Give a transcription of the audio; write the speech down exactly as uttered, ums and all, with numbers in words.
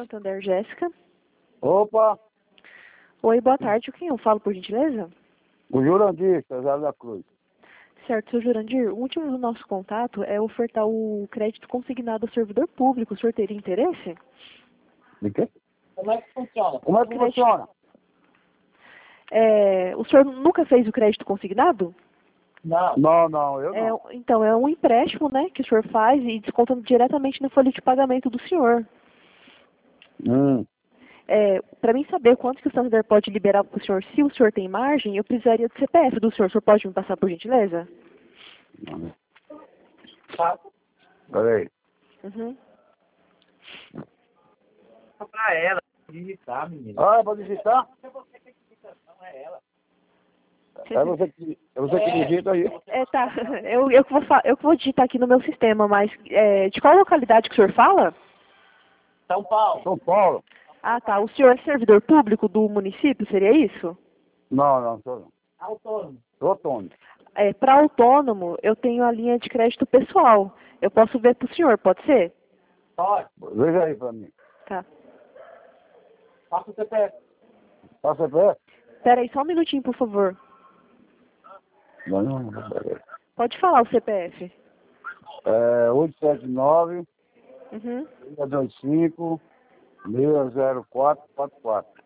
Santander, Jéssica. Opa, Oi, boa tarde. Com quem eu falo, por gentileza? o Jurandir, Cesar da Cruz. Certo, seu Jurandir, o motivo do nosso contato é ofertar o crédito consignado ao servidor público. O senhor teria interesse? De quê? Como é que funciona? Como é que Crédito. funciona? É, o senhor nunca fez o crédito consignado? Não. Não, não, eu É, não. então, é um empréstimo, né, que o senhor faz e descontando diretamente na folha de pagamento do senhor. Hum. É, para mim saber quanto que o Santander pode liberar para o senhor, se o senhor tem margem, eu precisaria do C P F do senhor. O senhor pode me passar, por gentileza? Tá. Peraí. Uhum. Só pra ela digitar, menino. Ah, é pra digitar? Não é ela. É você que, é você que digita aí. É, tá. Eu, eu, que vou, fa- eu que vou digitar aqui no meu sistema, mas é, de qual localidade que o senhor fala? São Paulo. São Paulo? Ah, tá. O senhor é servidor público do município, seria isso? Não, não, sou não. Autônomo. Sou Tony. É, para autônomo, eu tenho a linha de crédito pessoal. Eu posso ver para o senhor, pode ser? Pode. Veja aí pra mim. Tá. Passa o C P F. Passa pé? Pera aí, só um minutinho, por favor. Não, não, não. Peraí. Pode falar o C P F. É oito sete nove, Uhum. seis dois cinco, seis zero quatro quatro quatro.